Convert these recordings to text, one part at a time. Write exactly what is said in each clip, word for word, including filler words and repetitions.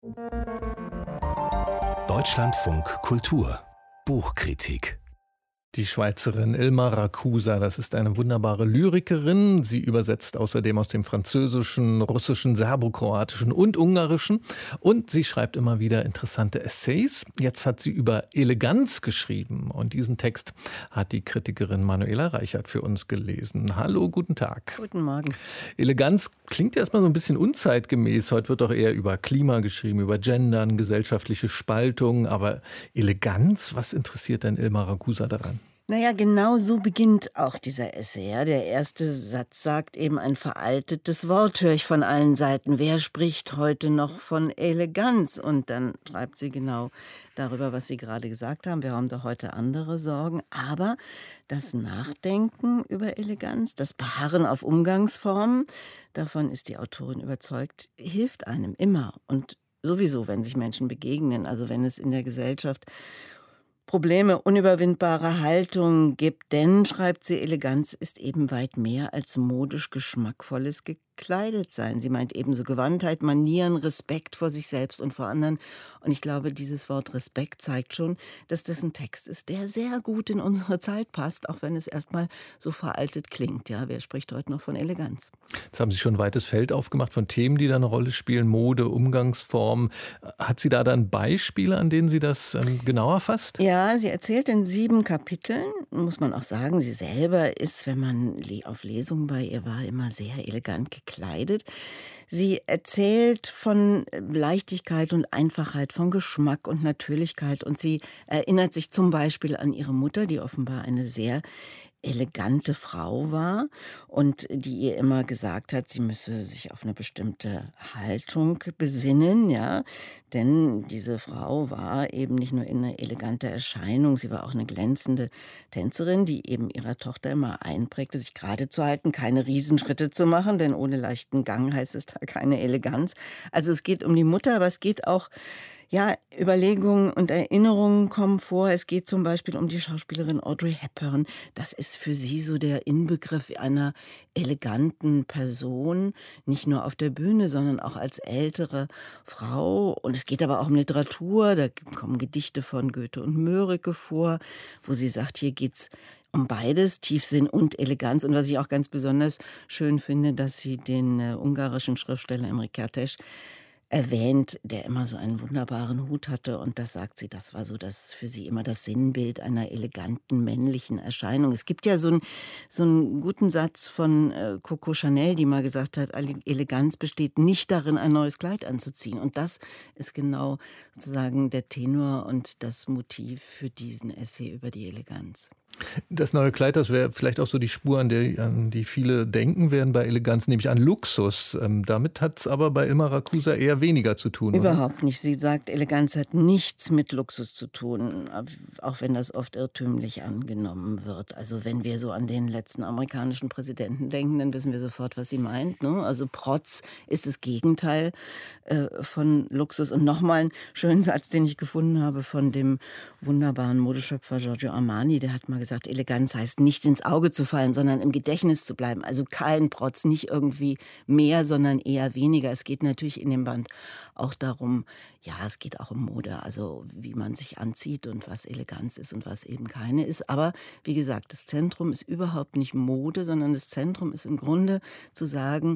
Deutschlandfunk Kultur Buchkritik. Die Schweizerin Ilma Rakusa, das ist eine wunderbare Lyrikerin. Sie übersetzt außerdem aus dem Französischen, Russischen, Serbokroatischen und Ungarischen. Und sie schreibt immer wieder interessante Essays. Jetzt hat sie über Eleganz geschrieben. Und diesen Text hat die Kritikerin Manuela Reichert für uns gelesen. Hallo, guten Tag. Guten Morgen. Eleganz klingt erstmal so ein bisschen unzeitgemäß. Heute wird doch eher über Klima geschrieben, über Gendern, gesellschaftliche Spaltung. Aber Eleganz, was interessiert denn Ilma Rakusa daran? Naja, genau so beginnt auch dieser Essay. Ja. Der erste Satz sagt eben, ein veraltetes Wort höre ich von allen Seiten. Wer spricht heute noch von Eleganz? Und dann schreibt sie genau darüber, was Sie gerade gesagt haben. Wir haben doch heute andere Sorgen. Aber das Nachdenken über Eleganz, das Beharren auf Umgangsformen, davon ist die Autorin überzeugt, hilft einem immer. Und sowieso, wenn sich Menschen begegnen, also wenn es in der Gesellschaft Probleme, unüberwindbare Haltungen gibt, denn, schreibt sie, Eleganz ist eben weit mehr als modisch geschmackvolles Gekleidetsein. Sie meint ebenso Gewandtheit, Manieren, Respekt vor sich selbst und vor anderen. Und ich glaube, dieses Wort Respekt zeigt schon, dass das ein Text ist, der sehr gut in unsere Zeit passt, auch wenn es erstmal so veraltet klingt. Ja, wer spricht heute noch von Eleganz? Jetzt haben Sie schon ein weites Feld aufgemacht von Themen, die da eine Rolle spielen, Mode, Umgangsformen. Hat sie da dann Beispiele, an denen sie das ähm, genauer fasst? Ja, sie erzählt in sieben Kapiteln, muss man auch sagen, sie selber ist, wenn man auf Lesungen bei ihr war, immer sehr elegant gekleidet. Sie erzählt von Leichtigkeit und Einfachheit, von Geschmack und Natürlichkeit und sie erinnert sich zum Beispiel an ihre Mutter, die offenbar eine sehr elegante Frau war und die ihr immer gesagt hat, sie müsse sich auf eine bestimmte Haltung besinnen, ja, denn diese Frau war eben nicht nur eine elegante Erscheinung, sie war auch eine glänzende Tänzerin, die eben ihrer Tochter immer einprägte, sich gerade zu halten, keine Riesenschritte zu machen, denn ohne leichten Gang heißt es da keine Eleganz. Also es geht um die Mutter, aber es geht auch Ja, Überlegungen und Erinnerungen kommen vor. Es geht zum Beispiel um die Schauspielerin Audrey Hepburn. Das ist für sie so der Inbegriff einer eleganten Person, nicht nur auf der Bühne, sondern auch als ältere Frau. Und es geht aber auch um Literatur. Da kommen Gedichte von Goethe und Mörike vor, wo sie sagt, hier geht's um beides, Tiefsinn und Eleganz. Und was ich auch ganz besonders schön finde, dass sie den äh, ungarischen Schriftsteller Imre Kertész erwähnt, der immer so einen wunderbaren Hut hatte. Und das sagt sie, das war so das für sie immer das Sinnbild einer eleganten männlichen Erscheinung. Es gibt ja so einen, so einen guten Satz von äh, Coco Chanel, die mal gesagt hat, Eleganz besteht nicht darin, ein neues Kleid anzuziehen. Und das ist genau sozusagen der Tenor und das Motiv für diesen Essay über die Eleganz. Das neue Kleid, das wäre vielleicht auch so die Spur, an, der, an die viele denken werden bei Eleganz, nämlich an Luxus. Ähm, damit hat es aber bei Ilma Rakusa eher weniger zu tun. Überhaupt oder? nicht. Sie sagt, Eleganz hat nichts mit Luxus zu tun, auch wenn das oft irrtümlich angenommen wird. Also wenn wir so an den letzten amerikanischen Präsidenten denken, dann wissen wir sofort, was sie meint. Ne? Also Protz ist das Gegenteil äh, von Luxus. Und nochmal einen schönen Satz, den ich gefunden habe von dem wunderbaren Modeschöpfer Giorgio Armani, der hat mal gesagt, Eleganz heißt nicht ins Auge zu fallen, sondern im Gedächtnis zu bleiben. Also kein Protz, nicht irgendwie mehr, sondern eher weniger. Es geht natürlich in dem Band auch darum, ja, es geht auch um Mode, also wie man sich anzieht und was Eleganz ist und was eben keine ist. Aber wie gesagt, das Zentrum ist überhaupt nicht Mode, sondern das Zentrum ist im Grunde zu sagen,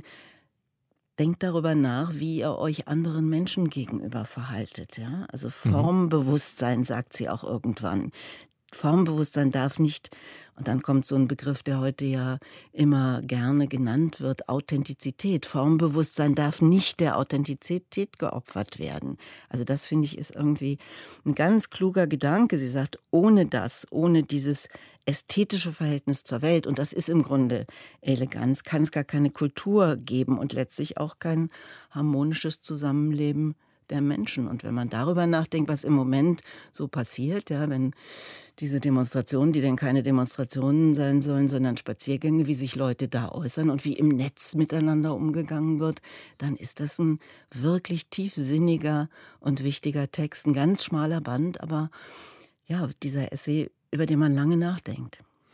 denkt darüber nach, wie ihr euch anderen Menschen gegenüber verhaltet. Ja? Also Formbewusstsein, sagt sie auch irgendwann. Formbewusstsein darf nicht, und dann kommt so ein Begriff, der heute ja immer gerne genannt wird, Authentizität. Formbewusstsein darf nicht der Authentizität geopfert werden. Also das, finde ich, ist irgendwie ein ganz kluger Gedanke. Sie sagt, ohne das, ohne dieses ästhetische Verhältnis zur Welt, und das ist im Grunde Eleganz, kann es gar keine Kultur geben und letztlich auch kein harmonisches Zusammenleben der Menschen. Und wenn man darüber nachdenkt, was im Moment so passiert, ja, wenn diese Demonstrationen, die denn keine Demonstrationen sein sollen, sondern Spaziergänge, wie sich Leute da äußern und wie im Netz miteinander umgegangen wird, dann ist das ein wirklich tiefsinniger und wichtiger Text, ein ganz schmaler Band, aber ja, dieser Essay, über den man lange nachdenkt.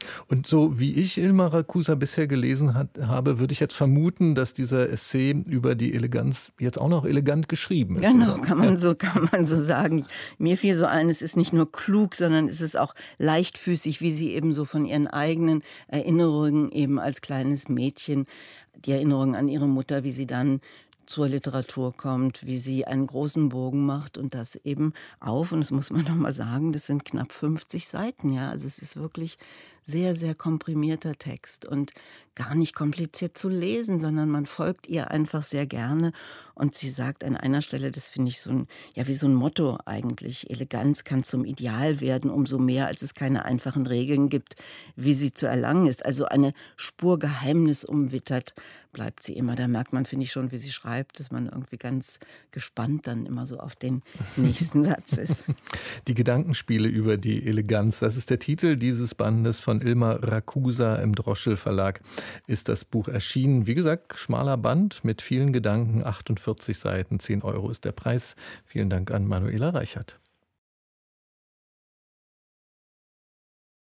Und so wie ich Ilma Rakusa bisher gelesen hat, habe, würde ich jetzt vermuten, dass dieser Essay über die Eleganz jetzt auch noch elegant geschrieben ist. Genau, oder? kann man Ja. so, kann man so sagen. Mir fiel so ein, es ist nicht nur klug, sondern es ist auch leichtfüßig, wie sie eben so von ihren eigenen Erinnerungen eben als kleines Mädchen, die Erinnerung an ihre Mutter, wie sie dann zur Literatur kommt, wie sie einen großen Bogen macht und das eben auf, und das muss man noch mal sagen, das sind knapp fünfzig Seiten, ja, also es ist wirklich sehr, sehr komprimierter Text und gar nicht kompliziert zu lesen, sondern man folgt ihr einfach sehr gerne und sie sagt an einer Stelle, das finde ich so ein, ja wie so ein Motto eigentlich, Eleganz kann zum Ideal werden, umso mehr, als es keine einfachen Regeln gibt, wie sie zu erlangen ist, also eine Spur Geheimnis umwittert, bleibt sie immer. Da merkt man, finde ich schon, wie sie schreibt, dass man irgendwie ganz gespannt dann immer so auf den nächsten Satz ist. Die Gedankenspiele über die Eleganz, das ist der Titel dieses Bandes von Ilma Rakusa. Im Droschel Verlag ist das Buch erschienen. Wie gesagt, schmaler Band mit vielen Gedanken, achtundvierzig Seiten, zehn Euro ist der Preis. Vielen Dank an Manuela Reichert.